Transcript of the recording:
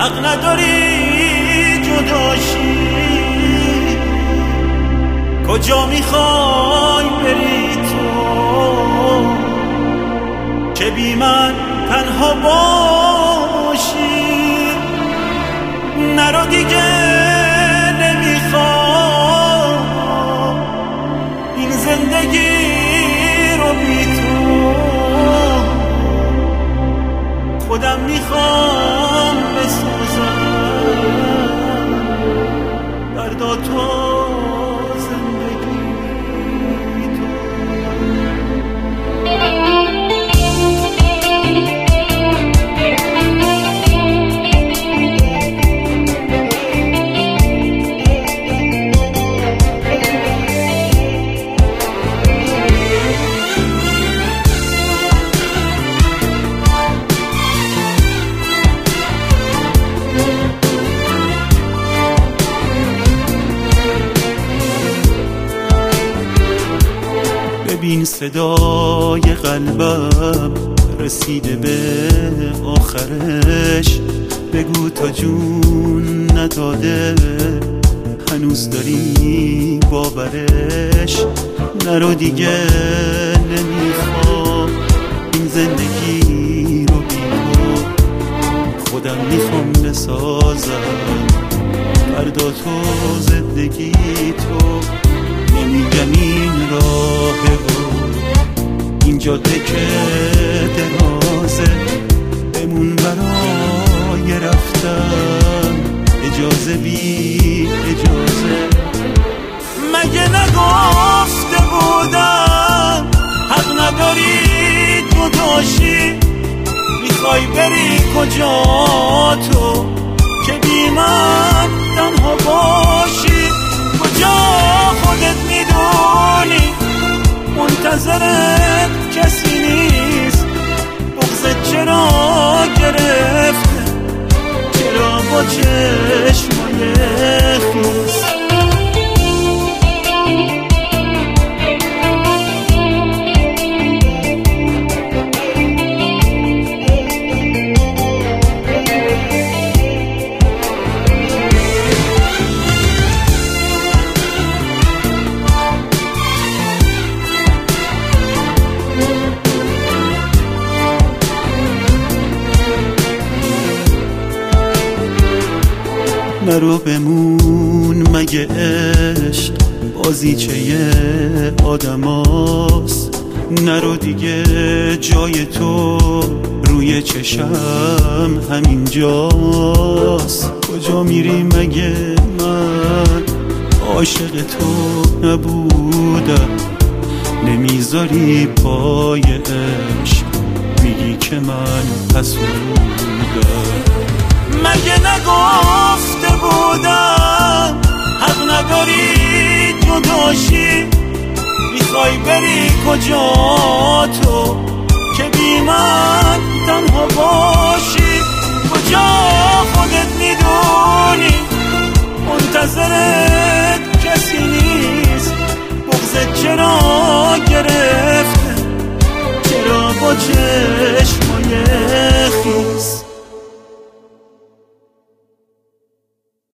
حق نداری جداشی. کجا میخوای بری تو که بی من تنها باشی؟ نرو دیگه نمیخوام این زندگی رو بی تو. خودم میخوام بسازم فردا تو ببین صدای قلبم رسیده به آخرش. بگو تا جون نداده هنوز داری باورش. نرو دیگه نمیخوام این زندگی رو بی تو. خودم میخوام بسازم فردا تو زندگی تو. نمیگم این راهه و این جاده که درازه، بمون برای رفتن اجازه بی اجازه. مگه نگفته بودم حق نداری جداشی؟ میخوای بری کجا تو که بی من تنها باشی؟ کجا خودت میدونی منتظرت کسی نیست؟ بغضت چرا گرفته؟ چرا با چشمای خیس؟ نرو بمون مگه عشق بازیچه آدم هاست؟ نرو دیگه جای تو روی چشم همینجاست. کجا میری مگه من عاشق تو نبودم؟ نمیذاری پای عشق میگی که من حسودم. مگه نگفته بودم حق نداری جداشی؟ میخوای بری کجا تو که بی من تنها باشی؟ کجا خودت میدونی منتظرت کسی نیست؟ بغضت چرا گرفته؟ چرا با چشمای